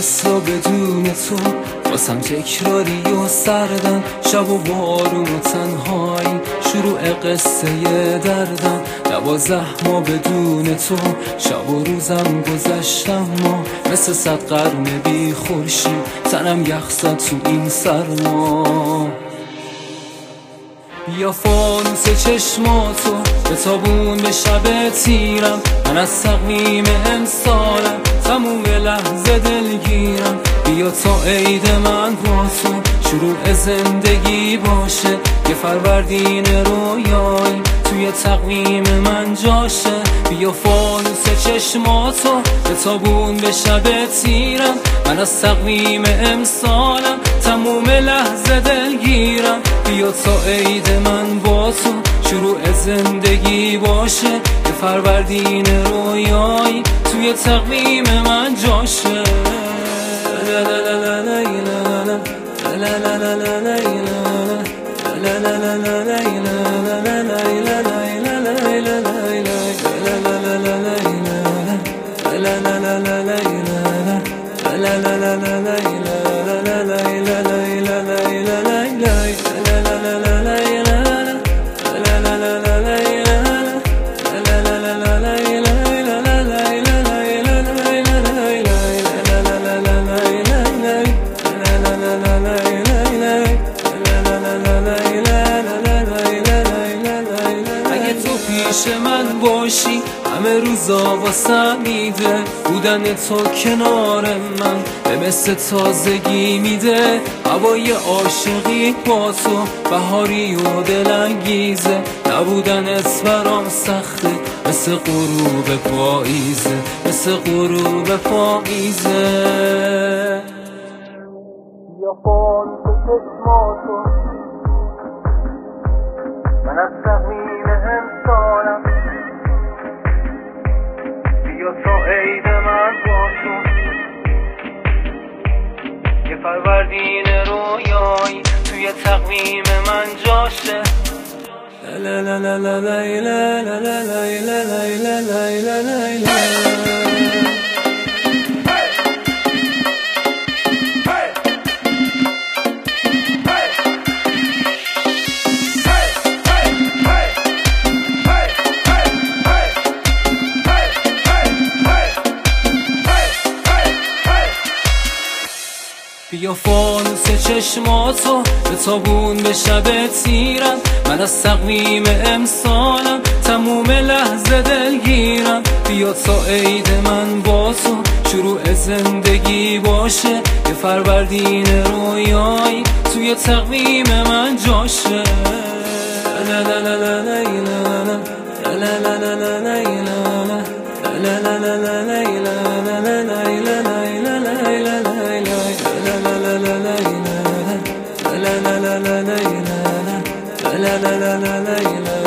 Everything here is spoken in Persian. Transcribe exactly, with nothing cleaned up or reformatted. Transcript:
اصلا بدون تو واسم تکراری و سردم، شب و بارون و تنهایی شروع قصه دردم. دوازده ما بدون تو شب و روزم گذشتم، ما مثل صد قرن بی خورشید تنم یخ زد تو این سرما. بیا فانوس چشماتو بتابون به شب تیرم، من از تقویم امسالم تموم لحظه دلگیرم. بیا تا عید من با تو شروع زندگی باشه، یه فروردین رویایی توی تقویم من جاشه. بیا فانوس چشماتو بتابون به شب تیرم، من از تقویم امسالم تموم لحظه دلگیرم. بیا تا عید من با تو شروع زندگی باشه، یه فروردین رویایی توی تقویم من جاشه. پیش من باشی همه روزا واسم میده، بودن تو کنار من به مثل تازگی میده. هوای عاشقی با تو بهاری و دلانگیزه، نبودنت برام سخته مثل غروب پاییزه، مثل غروب پاییزه. یا فانوس چشماتو من از تقویم امسالم، بیا تا عید من با تو یه فروردین رویایی توی تقویم من جاشه. لا لا لا لا لا لا لا لا لا لا لا لا لا. بیا فانوس چشماتو بتابون به شب تیرم، من از تقویم امسالم تموم لحظه دلگیرم. بیا تا عید من با تو شروع زندگی باشه، یه فروردین رویایی توی تقویم من جاشه. لا لا لا لا لا لا لا لا لا لا لا لا لا لا لا لا.